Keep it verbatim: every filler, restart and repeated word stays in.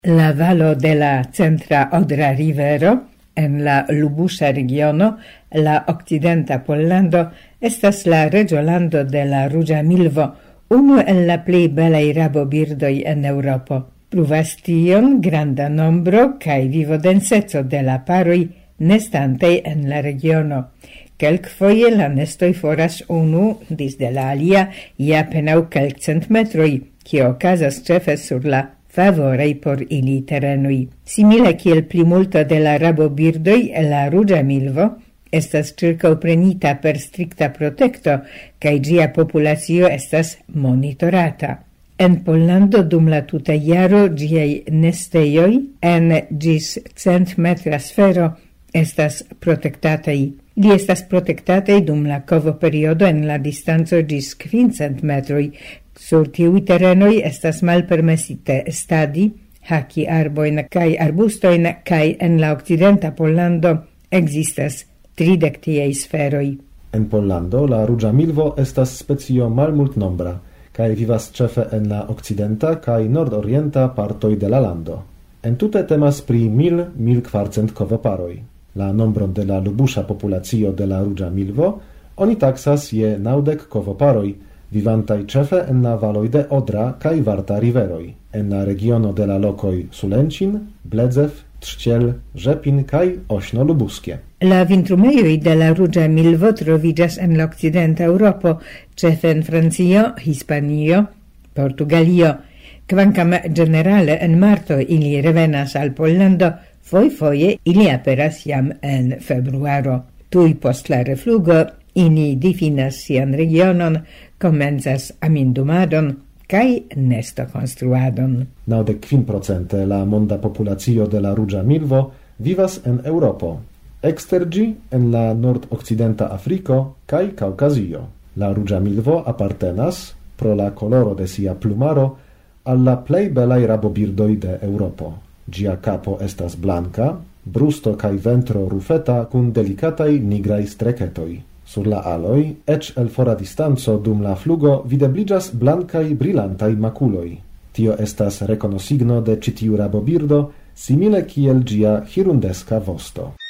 La valo de la centra Odra rivero en la Lubusza regiono, la occidenta Pollando, estas la regiolando de la Ruĝa milvo, unu el la plej belaj rabobirdoj en Eŭropo. Pruvas tion granda nombro kaj vivodenseco de la paroj nestantej en la regiono. Kelkfoje la nestoj foras unu disde la alia je apenaŭ kelkcent metroj, kio okazas ĉefe sur la favorei por ili terenui. Simile kiel plimulto de la rabobirdoj, la Ruĝa milvo estas circaŭprenita per strikta protekto kaj ĝia populacio estas monitorata. En Pollando dum la tuta jaro ĝiaj nestejoj en ĝis cent metra sfero estas protektataj. Li estas protektataj dum la kovoperiodo en la distanco ĝis kvincent metroj. Sur tiuj terenoj estas malpermesite stadi, haki arbojn kaj arbustojn, kaj en la okcidenta Pollando ekzistas tridek tiaj sferoj. En Pollando la Ruĝa milvo estas specio malmultnombra kaj vivas ĉefe en la okcidenta kaj nordorienta partoj de la lando. Entute temas pri mil mil kvarcent kovoparoj. La nombron de la Lubusza populacio de la Ruĝa milvo oni taksas je naŭdek kovoparoj, vivantaj ĉefe en la valoj de Odra kaj Varta riveroj, en la regiono de la lokoj Sulęcin, Bledzew, Trzciel, Rzepin kaj Ośno Lubuskie. La vintrumejoj de la Ruĝa milvo troviĝas en la okcidenta Eŭropo, ĉefe en Francio, Hispanio, Portugalio. Kvankam ĝenerale en marto ili revenas al Pollando, fojfoje ili aperas jam en februaro. Tuj post la reflugo ili difinas sian regionon, komencas amindumadon kaj nestokonstruadon. Naŭdek kvin procent la monda populacio de la Ruĝa milvo vivas en Eŭropo, ekster ĝi en la nordokcidenta Afriko kaj Kaŭkazio. La Ruĝa milvo apartenas, pro la koloro de sia plumaro, al la plej belaj rabobirdoj de Eŭropo. Ĝia kapo estas blanka, brusto kaj ventro rufeta kun delikataj nigraj streketoj. Sur la aloj, eĉ el fora distanco dum la flugo videbliĝas blankaj brilantaj makuloj. Tio estas rekonosigno de ĉi tiu rabobirdo, simile kiel ĝia hirundeska vosto.